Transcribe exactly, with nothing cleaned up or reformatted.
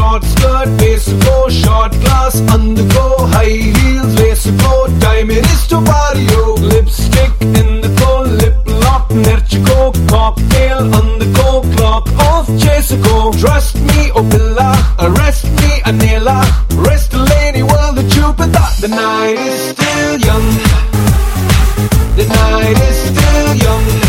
short skirt వేసుకో, short glass అందుకో, high heels వేసుకో, టైం ఇట్ ఇస్ టు పారియో, లిప్స్టిక్ ఎందుకో, లిప్ లాక్ నేర్చుకో, కాక్టైల్ అందుకో, క్లాక్ ఆఫ్ చేసుకో. ట్రస్ట్ మీ ఓ పిల్ల, అరెస్ట్ మీ అనేలా, రెస్ట్ లేని వరల్డ్ చూపితా. The night is still young, the night is still young.